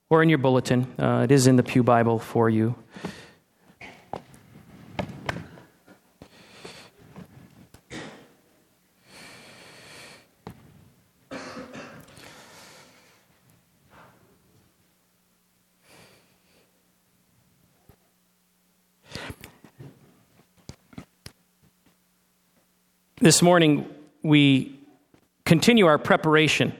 or in your bulletin. It is in the Pew Bible for you. This morning, we continue our preparation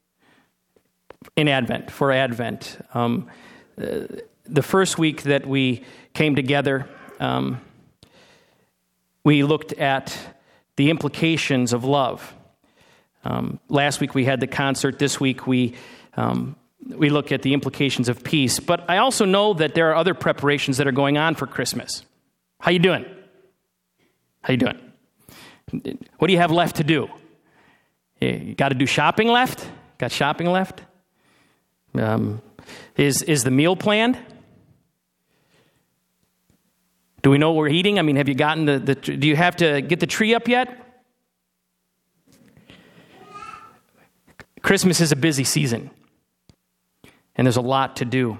for Advent. The first week that we came together, we looked at the implications of love. Last week we had the concert. This week we look at the implications of peace. But I also know that there are other preparations that are going on for Christmas. How you doing? How you doing? What do you have left to do? You got to do shopping left? Got shopping left? Is the meal planned? Do we know what we're eating? I mean, have you gotten do you have to get the tree up yet? Christmas is a busy season, and there's a lot to do.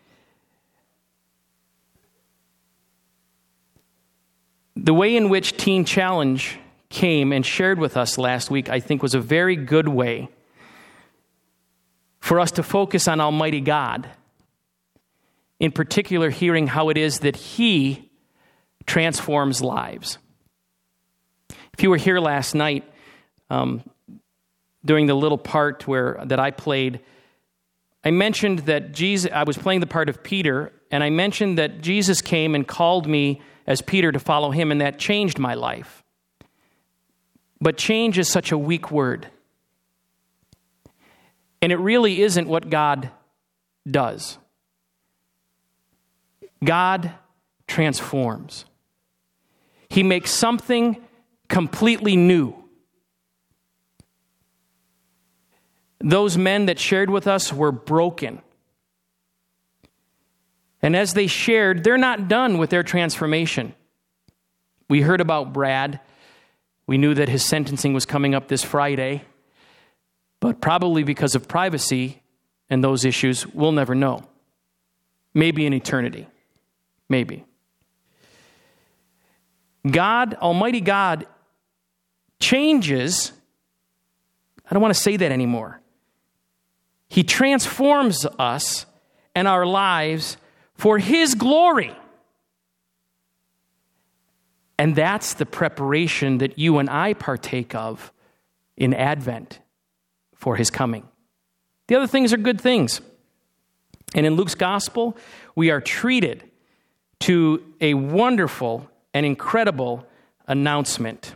The way in which Teen Challenge came and shared with us last week, I think, was a very good way for us to focus on Almighty God, in particular hearing how it is that He transforms lives. If you were here last night, during the little part that I played, I mentioned that I was playing the part of Peter, and I mentioned that Jesus came and called me as Peter to follow Him, and that changed my life. But change is such a weak word. And it really isn't what God does. God transforms. He makes something completely new. Those men that shared with us were broken. And as they shared, they're not done with their transformation. We heard about Brad. We knew that his sentencing was coming up this Friday, but probably because of privacy and those issues, we'll never know. Maybe in eternity. Maybe. God, Almighty God, changes. I don't want to say that anymore. He transforms us and our lives for His glory. And that's the preparation that you and I partake of in Advent for His coming. The other things are good things. And in Luke's gospel, we are treated to a wonderful and incredible announcement.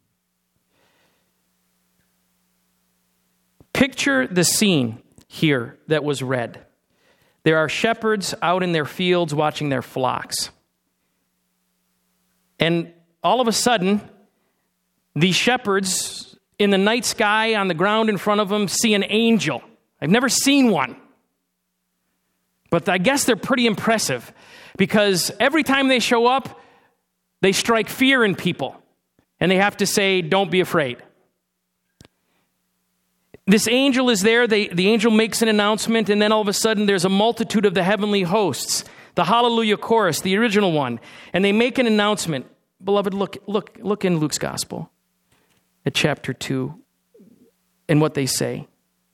Picture the scene here that was read. There are shepherds out in their fields watching their flocks. And all of a sudden, these shepherds in the night sky on the ground in front of them see an angel. I've never seen one. But I guess they're pretty impressive because every time they show up, they strike fear in people. And they have to say, don't be afraid. This angel is there. The angel makes an announcement, and then all of a sudden there's a multitude of the heavenly hosts, the Hallelujah chorus, the original one, and they make an announcement. Beloved, look in Luke's gospel at chapter 2 and what they say.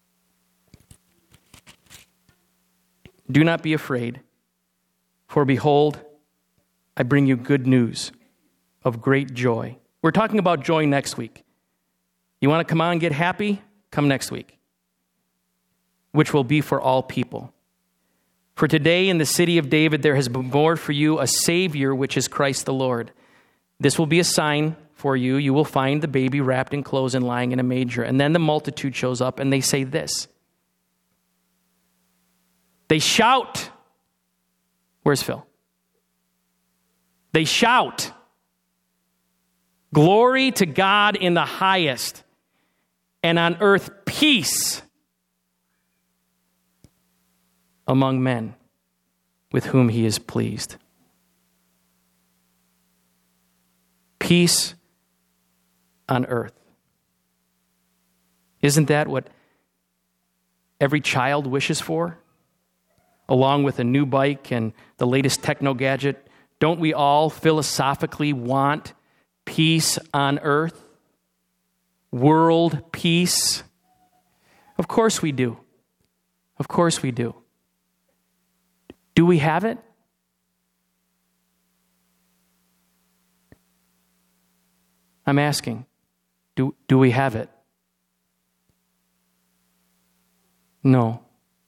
Do not be afraid, for behold, I bring you good news of great joy. We're talking about joy next week. You want to come on and get happy? Come next week, which will be for all people. For today in the city of David there has been born for you a Savior, which is Christ the Lord. This will be a sign for you. You will find the baby wrapped in clothes and lying in a manger. And then the multitude shows up and they say this. They shout. Where's Phil? They shout. Glory to God in the highest, and on earth peace among men with whom He is pleased. Peace on earth. Isn't that what every child wishes for? along with a new bike and the latest techno gadget, don't we all philosophically want peace on earth? World peace? Of course we do. Of course we do. Do we have it? I'm asking, do we have it? No.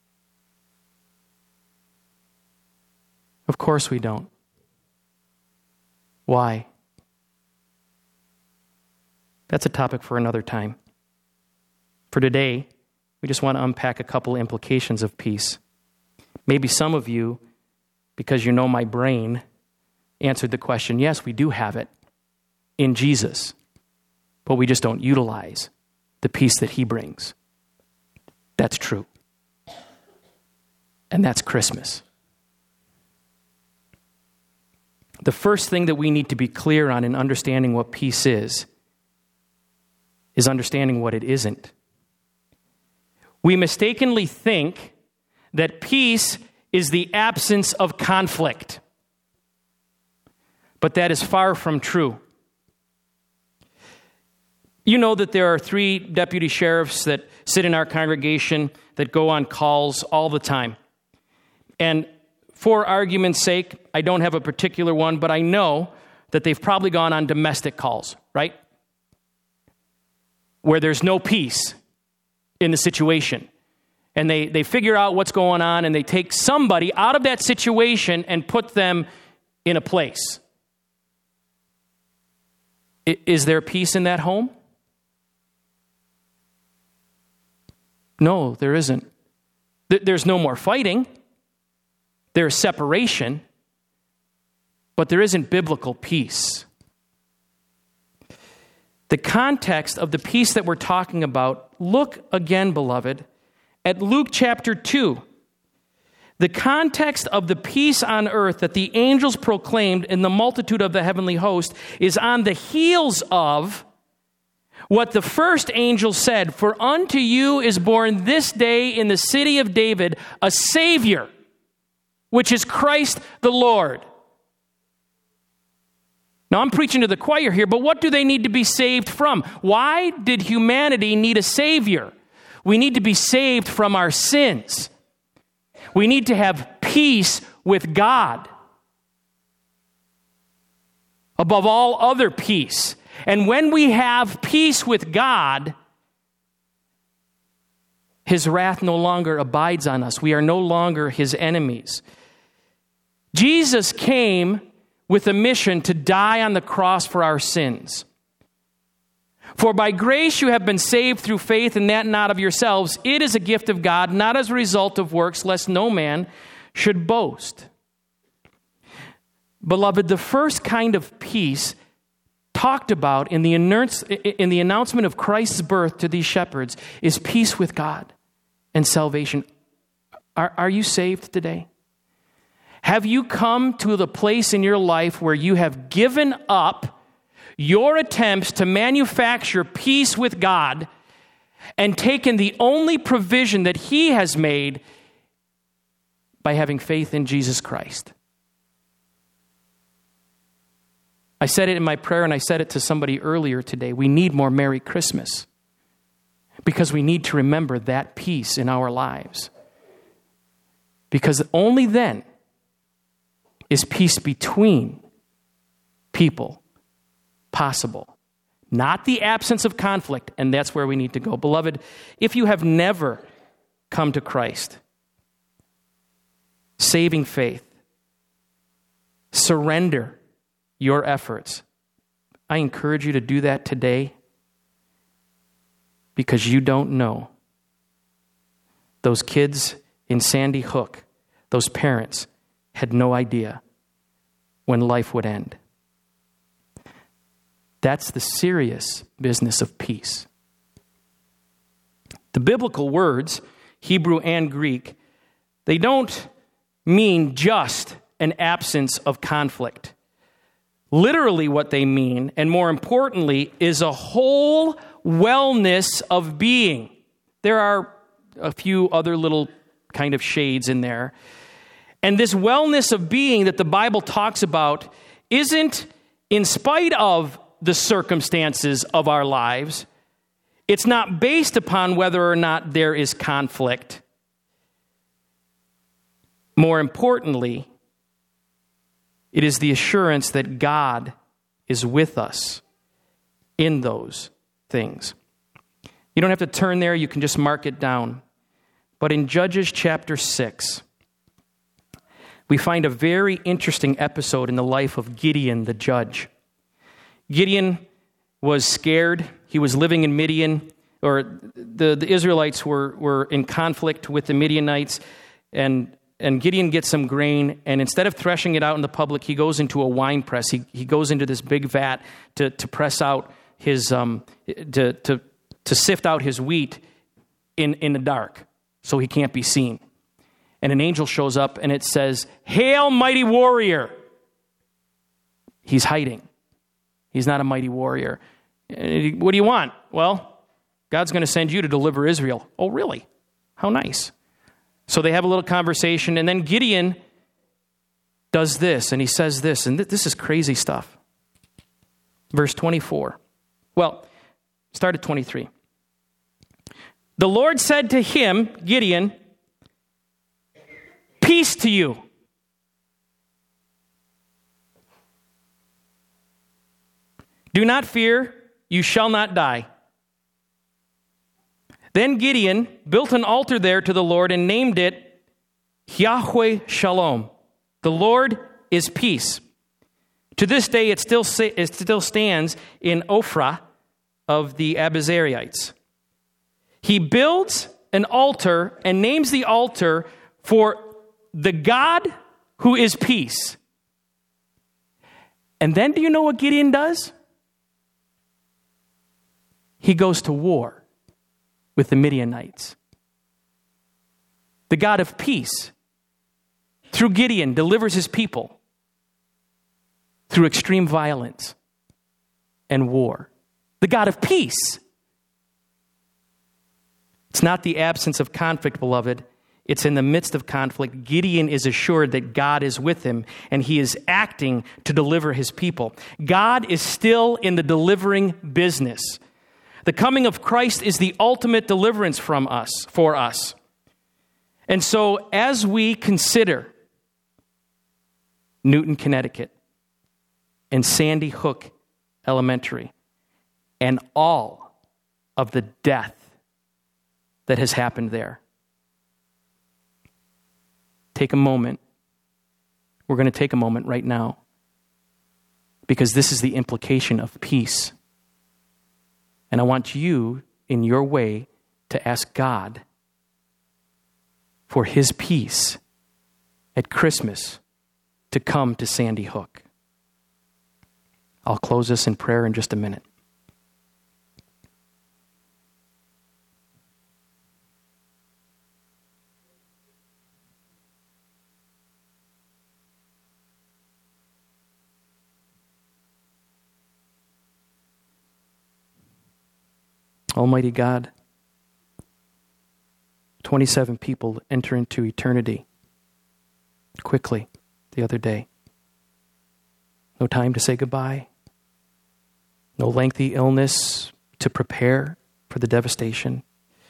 Of course we don't. Why? That's a topic for another time. For today, we just want to unpack a couple implications of peace. Maybe some of you, because you know my brain, answered the question, yes, we do have it in Jesus, but we just don't utilize the peace that he brings. That's true. And that's Christmas. The first thing that we need to be clear on in understanding what peace is understanding what it isn't. We mistakenly think that peace is the absence of conflict, but that is far from true. You know that there are 3 deputy sheriffs that sit in our congregation that go on calls all the time. And for argument's sake, I don't have a particular one, but I know that they've probably gone on domestic calls, right? Where there's no peace in the situation. And they figure out what's going on, and they take somebody out of that situation and put them in a place. Is there peace in that home? No, there isn't. There's no more fighting. There's separation, but there isn't biblical peace. The context of the peace that we're talking about, look again, beloved, at Luke chapter 2. The context of the peace on earth that the angels proclaimed in the multitude of the heavenly host is on the heels of what the first angel said, "For unto you is born this day in the city of David a Savior, which is Christ the Lord." Now, I'm preaching to the choir here, but what do they need to be saved from? Why did humanity need a Savior? We need to be saved from our sins. We need to have peace with God above all other peace. And when we have peace with God, his wrath no longer abides on us. We are no longer his enemies. Jesus came with a mission to die on the cross for our sins. For by grace you have been saved through faith, and that not of yourselves. It is a gift of God, not as a result of works, lest no man should boast. Beloved, the first kind of peace talked about in the announcement of Christ's birth to these shepherds is peace with God and salvation. Are you saved today? Have you come to the place in your life where you have given up your attempts to manufacture peace with God and taken the only provision that he has made by having faith in Jesus Christ? I said it in my prayer, and I said it to somebody earlier today. We need more Merry Christmas because we need to remember that peace in our lives. Because only then is peace between people possible, not the absence of conflict, and that's where we need to go. Beloved, if you have never come to Christ, saving faith, surrender your efforts. I encourage you to do that today because you don't know. Those kids in Sandy Hook, those parents, had no idea when life would end. That's the serious business of peace. The biblical words, Hebrew and Greek, they don't mean just an absence of conflict. Literally what they mean, and more importantly, is a whole wellness of being. There are a few other little kind of shades in there. And this wellness of being that the Bible talks about isn't in spite of the circumstances of our lives. It's not based upon whether or not there is conflict. More importantly, it is the assurance that God is with us in those things. You don't have to turn there, you can just mark it down. But in Judges chapter 6, we find a very interesting episode in the life of Gideon the judge. Gideon was scared. He was living in Midian, or the Israelites were in conflict with the Midianites, and Gideon gets some grain, and instead of threshing it out in the public, he goes into a wine press. He goes into this big vat to press out his to sift out his wheat in the dark, so he can't be seen. And an angel shows up, and it says, "Hail, mighty warrior!" He's hiding. He's not a mighty warrior. What do you want? Well, God's going to send you to deliver Israel. Oh, really? How nice. So they have a little conversation, and then Gideon does this, and he says this, and this is crazy stuff. Verse 24. Well, start at 23. The Lord said to him, Gideon, "Peace to you." "Do not fear, you shall not die." Then Gideon built an altar there to the Lord and named it Yahweh Shalom. The Lord is peace. To this day, it still stands in Ophrah of the Abizarites. He builds an altar and names the altar for the God who is peace. And then do you know what Gideon does? He goes to war with the Midianites. The God of peace, through Gideon, delivers his people through extreme violence and war. The God of peace. It's not the absence of conflict, beloved. It's in the midst of conflict. Gideon is assured that God is with him, and he is acting to deliver his people. God is still in the delivering business. The coming of Christ is the ultimate deliverance for us. And so as we consider Newton, Connecticut, and Sandy Hook Elementary, and all of the death that has happened there, take a moment. We're going to take a moment right now, because this is the implication of peace. And I want you, in your way, to ask God for his peace at Christmas to come to Sandy Hook. I'll close this in prayer in just a minute. Almighty God, 27 people enter into eternity quickly the other day. No time to say goodbye. No lengthy illness to prepare for the devastation.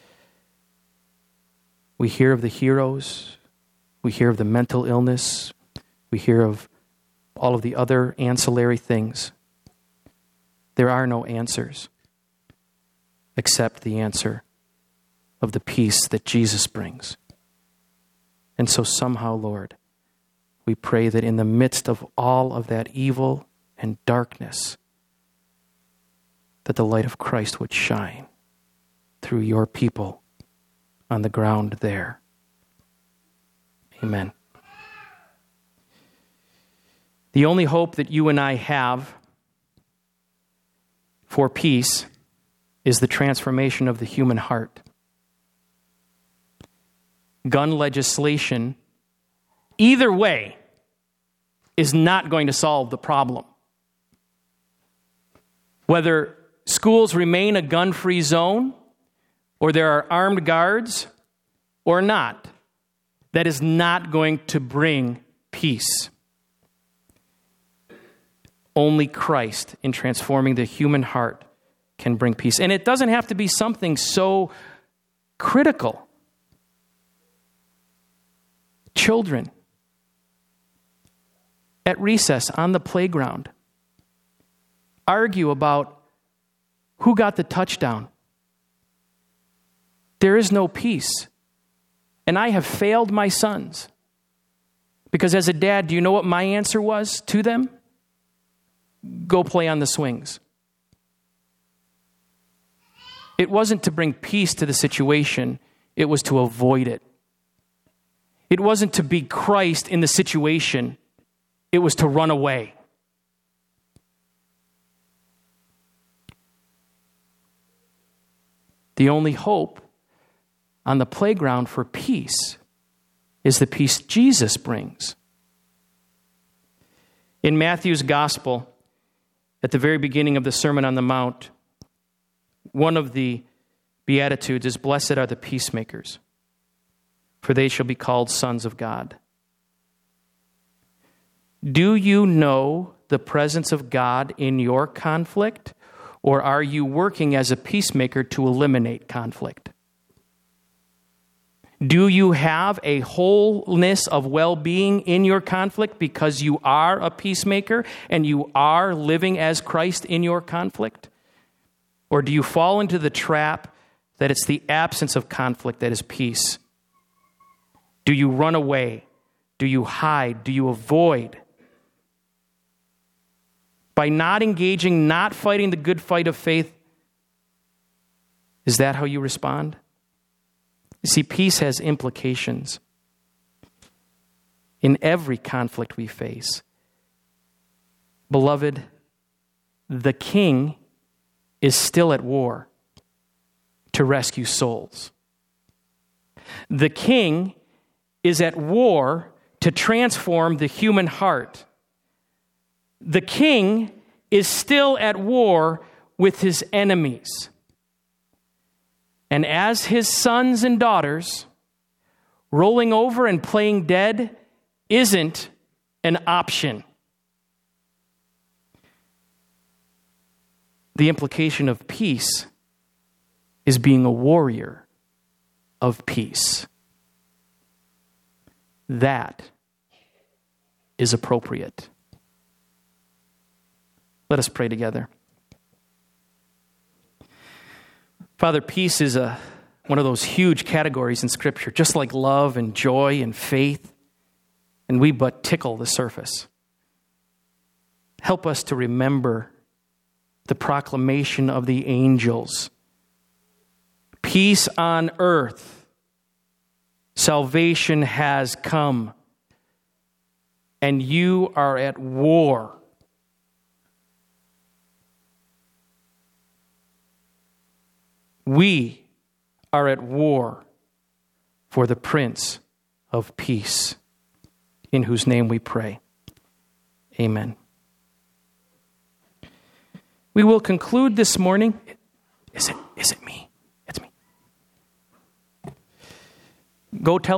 We hear of the heroes. We hear of the mental illness. We hear of all of the other ancillary things. There are no answers except the answer of the peace that Jesus brings. And so somehow, Lord, we pray that in the midst of all of that evil and darkness, that the light of Christ would shine through your people on the ground there. Amen. The only hope that you and I have for peace is the transformation of the human heart. Gun legislation, either way, is not going to solve the problem. Whether schools remain a gun-free zone, or there are armed guards, or not, that is not going to bring peace. Only Christ, in transforming the human heart, can bring peace. And it doesn't have to be something so critical. Children at recess on the playground argue about who got the touchdown. There is no peace. And I have failed my sons. Because as a dad, do you know what my answer was to them? Go play on the swings. It wasn't to bring peace to the situation. It was to avoid it. It wasn't to be Christ in the situation. It was to run away. The only hope on the playground for peace is the peace Jesus brings. In Matthew's gospel, at the very beginning of the Sermon on the Mount, one of the Beatitudes is, "Blessed are the peacemakers, for they shall be called sons of God." Do you know the presence of God in your conflict, or are you working as a peacemaker to eliminate conflict? Do you have a wholeness of well-being in your conflict because you are a peacemaker and you are living as Christ in your conflict? Or do you fall into the trap that it's the absence of conflict that is peace? Do you run away? Do you hide? Do you avoid? By not engaging, not fighting the good fight of faith, is that how you respond? You see, peace has implications in every conflict we face. Beloved, the King is still at war to rescue souls. The King is at war to transform the human heart. The King is still at war with his enemies. And as his sons and daughters, rolling over and playing dead isn't an option. The implication of peace is being a warrior of peace. That is appropriate. Let us pray together. Father, peace is one of those huge categories in Scripture, just like love and joy and faith, and we but tickle the surface. Help us to remember the proclamation of the angels. Peace on earth. Salvation has come. And you are at war. We are at war for the Prince of Peace, in whose name we pray. Amen. We will conclude this morning. Is it me? It's me. Go tell